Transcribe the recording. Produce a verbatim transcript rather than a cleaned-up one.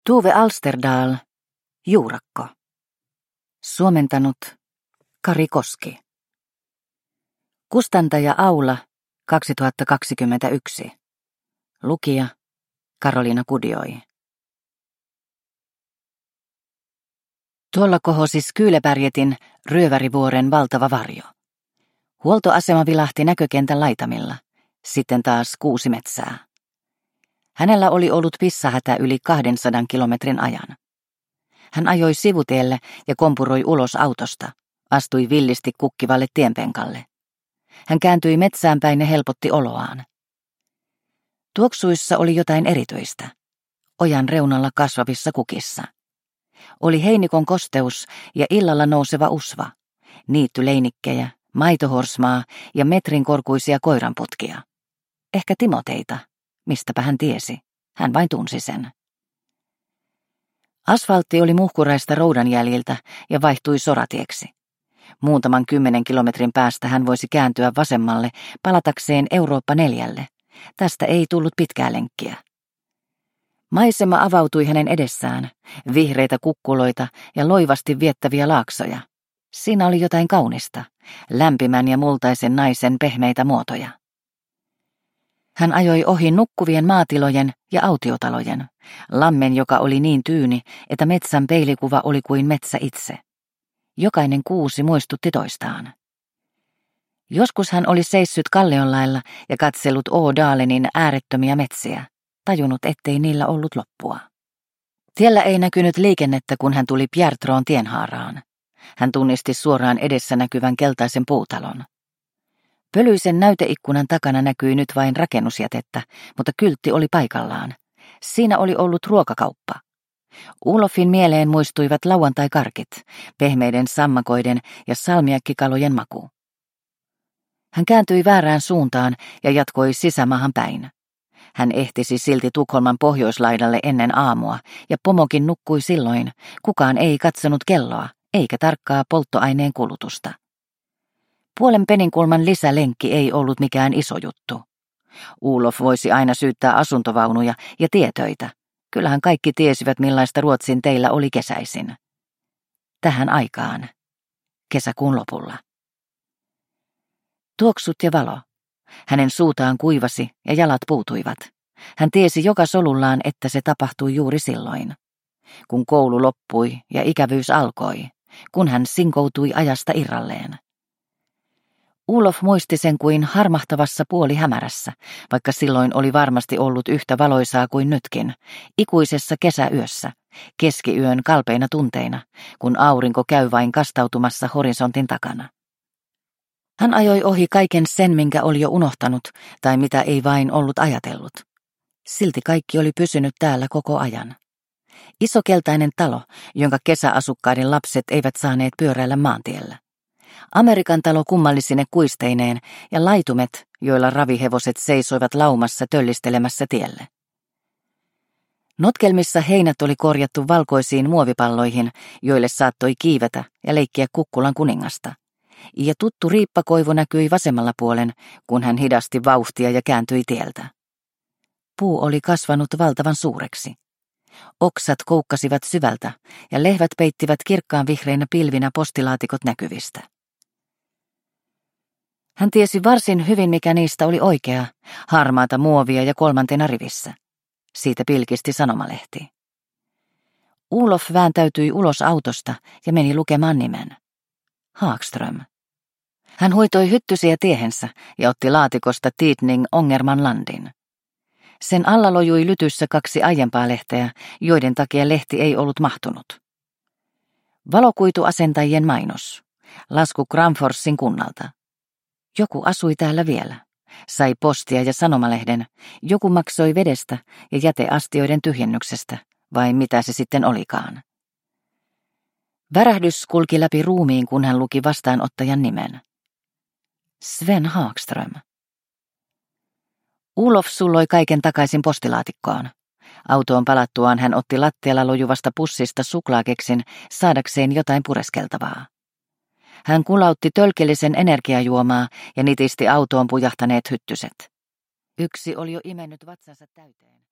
Tuve Alsterdal, Juurakko. Suomentanut Kari Koski. Kustantaja Aula kaksituhattakaksikymmentäyksi. Lukija Karoliina Kudioi. Tuolla kohosi Skylebärgetin Ryövärivuoren valtava varjo. Huoltoasema vilahti näkökentän laitamilla, sitten taas kuusi metsää. Hänellä oli ollut pissahätä yli kahdensadan kilometrin ajan. Hän ajoi sivutielle ja kompuroi ulos autosta, astui villisti kukkivalle tienpenkalle. Hän kääntyi metsään päin ja helpotti oloaan. Tuoksuissa oli jotain erityistä, ojan reunalla kasvavissa kukissa. Oli heinikon kosteus ja illalla nouseva usva, niittyleinikkejä, maitohorsmaa ja metrin korkuisia koiranputkia. Ehkä timoteita, mistäpä hän tiesi, hän vain tunsi sen. Asfaltti oli muhkuraista roudanjäljiltä ja vaihtui soratieksi. Muutaman kymmenen kilometrin päästä hän voisi kääntyä vasemmalle palatakseen Eurooppa neljälle. Tästä ei tullut pitkää lenkkiä. Maisema avautui hänen edessään, vihreitä kukkuloita ja loivasti viettäviä laaksoja. Siinä oli jotain kaunista, lämpimän ja multaisen naisen pehmeitä muotoja. Hän ajoi ohi nukkuvien maatilojen ja autiotalojen, lammen, joka oli niin tyyni, että metsän peilikuva oli kuin metsä itse. Jokainen kuusi muistutti toistaan. Joskus hän oli seissyt kallionlailla ja katsellut Ådalenin äärettömiä metsiä, tajunnut, ettei niillä ollut loppua. Tiellä ei näkynyt liikennettä, kun hän tuli Bjärtrån tienhaaraan. Hän tunnisti suoraan edessä näkyvän keltaisen puutalon. Pölyisen näyteikkunan takana näkyi nyt vain rakennusjätettä, mutta kyltti oli paikallaan. Siinä oli ollut ruokakauppa. Olofin mieleen muistuivat lauantai-karkit, pehmeiden sammakoiden ja salmiakkikalojen maku. Hän kääntyi väärään suuntaan ja jatkoi sisämaahan päin. Hän ehtisi silti Tukholman pohjoislaidalle ennen aamua, ja pomokin nukkui silloin. Kukaan ei katsonut kelloa, eikä tarkkaa polttoaineen kulutusta. Puolen peninkulman lisälenkki ei ollut mikään iso juttu. Olof voisi aina syyttää asuntovaunuja ja tietöitä. Kyllähän kaikki tiesivät, millaista Ruotsin teillä oli kesäisin. Tähän aikaan, kesäkuun lopulla. Tuoksut ja valo. Hänen suutaan kuivasi ja jalat puutuivat. Hän tiesi joka solullaan, että se tapahtui juuri silloin. Kun koulu loppui ja ikävyys alkoi, kun hän sinkoutui ajasta irralleen. Olof muisti sen kuin harmahtavassa puolihämärässä, vaikka silloin oli varmasti ollut yhtä valoisaa kuin nytkin, ikuisessa kesäyössä, keskiyön kalpeina tunteina, kun aurinko käy vain kastautumassa horisontin takana. Hän ajoi ohi kaiken sen, minkä oli jo unohtanut tai mitä ei vain ollut ajatellut. Silti kaikki oli pysynyt täällä koko ajan. Iso keltainen talo, jonka kesäasukkaiden lapset eivät saaneet pyöräillä maantiellä. Amerikan talo kummallisine kuisteineen ja laitumet, joilla ravihevoset seisoivat laumassa töllistelemässä tielle. Notkelmissa heinät oli korjattu valkoisiin muovipalloihin, joille saattoi kiivetä ja leikkiä kukkulan kuningasta. Ja tuttu riippakoivu näkyi vasemmalla puolen, kun hän hidasti vauhtia ja kääntyi tieltä. Puu oli kasvanut valtavan suureksi. Oksat koukkasivat syvältä ja lehvät peittivät kirkkaan vihreinä pilvinä postilaatikot näkyvistä. Hän tiesi varsin hyvin, mikä niistä oli oikea, harmaata muovia ja kolmantena rivissä. Siitä pilkisti sanomalehti. Olof vääntäytyi ulos autosta ja meni lukemaan nimen. Hagström. Hän huitoi hyttysiä tiehensä ja otti laatikosta Tidning Ångermanlandin. Sen alla lojui lytyssä kaksi aiempaa lehteä, joiden takia lehti ei ollut mahtunut. Valokuituasentajien mainos. Lasku Kramforsin kunnalta. Joku asui täällä vielä. Sai postia ja sanomalehden. Joku maksoi vedestä ja jäteastioiden tyhjennyksestä, vai mitä se sitten olikaan. Värähdys kulki läpi ruumiin, kun hän luki vastaanottajan nimen. Sven Hagström. Olof sulloi kaiken takaisin postilaatikkoon. Autoon palattuaan hän otti lattialla lojuvasta pussista suklaakeksin saadakseen jotain pureskeltavaa. Hän kulautti tölkellisen energiajuomaa ja nitisti autoon pujahtaneet hyttyset. Yksi oli jo imennyt vatsansa täyteen.